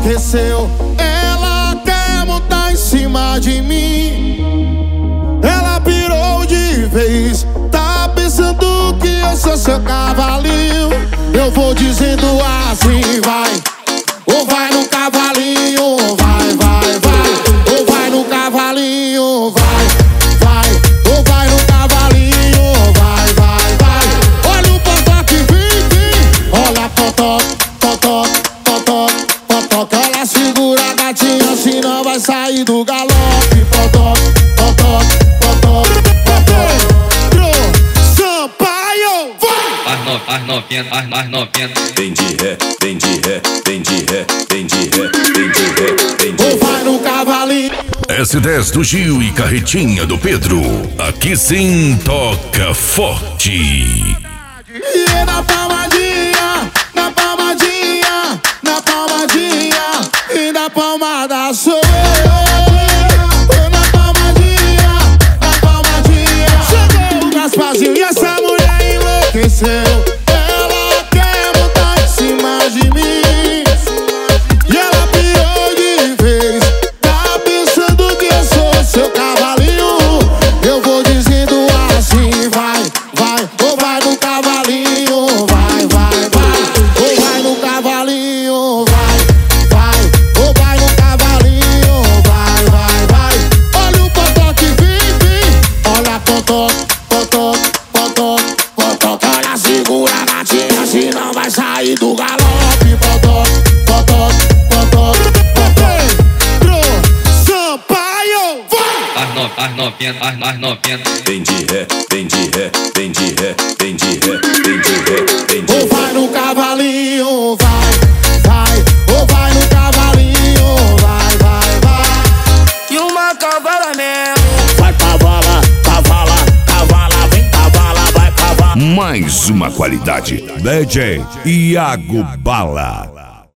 enlouqueceu. Ela quer montar em cima de mim. Ela pirou de vez. Tá pensando que eu sou seu cavalinho. Eu vou dizendo assim, vai. Ou vai no cavalinho, vai, vai, vai. Ou vai no cavalinho, vai, vai. Ou vai no cavalinho, vai, vai, vai. Olha o potó que vem. Olha potó, potó, potó, potó. Que ela segura a gatinha, senão vai sair do galope. Potó, potó, potó, potó. Sampaio, vai! As novinhas. Vem de ré, vem de ré, vem de ré, vem de ré, vem de ré, vem de ré. Ou vai no cavalinho. S10 do Gil e Carretinha do Pedro. Aqui sim toca forte. E é na palmadinha, na palmadinha, na palmadinha. E na palmada sou eu. Na palmadinha, na palmadinha. Chegou o Gasparzinho e essa mulher enlouqueceu. Ela quer montar em cima de mim. E ela pirou de vez. Tá pensando que eu sou seu cavalinho. Eu vou dizendo assim, vai, vai. Ou vai no cavalinho, vai, vai, vai. Ou vai no cavalinho, vai, vai. Ou vai no cavalinho, vai, vai, vai. Olha o potó que vem. Olha potó, potó, potó, potó. Que ela segura a gatinha, senão vai sair do galope. Potó, potó, potó, potó. Sampaio, vai! As novinhas. Vem de ré, vem de ré, vem de ré, vem de ré, vem de ré, vem de Ou ré. vai no cavalinho, vai, vai. Ou vai no cavalinho, vai, vai, vai. E uma cavala mesmo. Vai cavala, cavala, cavala, vem cavala, vai cavala. Mais uma qualidade. DJ Iago Bala.